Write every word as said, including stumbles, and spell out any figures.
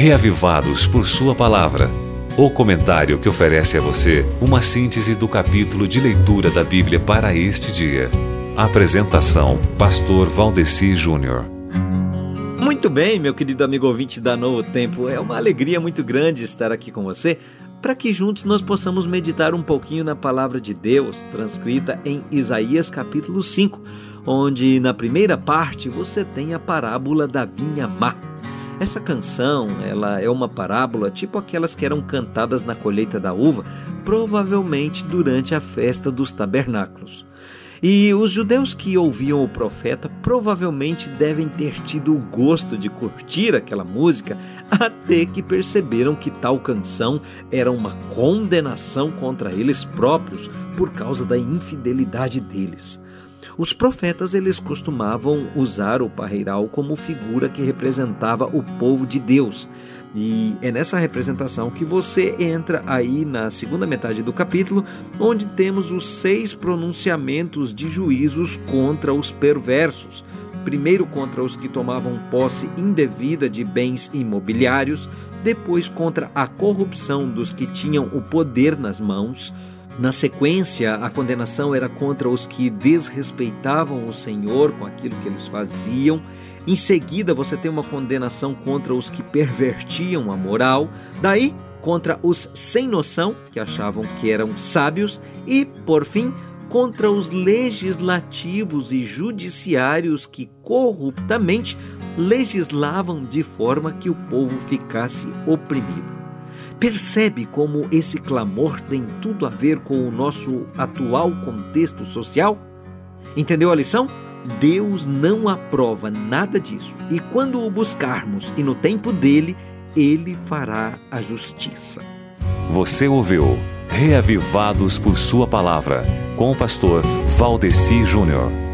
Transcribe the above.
Reavivados por Sua Palavra. O comentário que oferece a você uma síntese do capítulo de leitura da Bíblia para este dia. Apresentação, Pastor Valdeci Júnior. Muito bem, meu querido amigo ouvinte da Novo Tempo. É uma alegria muito grande estar aqui com você, para que juntos nós possamos meditar um pouquinho na palavra de Deus, transcrita em Isaías capítulo cinco, onde na primeira parte você tem a parábola da vinha má. Essa canção, ela é uma parábola tipo aquelas que eram cantadas na colheita da uva, provavelmente durante a festa dos tabernáculos. E os judeus que ouviam o profeta provavelmente devem ter tido o gosto de curtir aquela música, até que perceberam que tal canção era uma condenação contra eles próprios por causa da infidelidade deles. Os profetas, eles costumavam usar o parreiral como figura que representava o povo de Deus. E é nessa representação que você entra aí na segunda metade do capítulo, onde temos os seis pronunciamentos de juízos contra os perversos. Primeiro contra os que tomavam posse indevida de bens imobiliários, depois contra a corrupção dos que tinham o poder nas mãos. Na sequência, a condenação era contra os que desrespeitavam o Senhor com aquilo que eles faziam. Em seguida, você tem uma condenação contra os que pervertiam a moral. Daí, contra os sem noção, que achavam que eram sábios. E, por fim, contra os legislativos e judiciários que corruptamente legislavam de forma que o povo ficasse oprimido. Percebe como esse clamor tem tudo a ver com o nosso atual contexto social? Entendeu a lição? Deus não aprova nada disso. E quando o buscarmos e no tempo dele, ele fará a justiça. Você ouviu Reavivados por Sua Palavra, com o pastor Valdeci Júnior.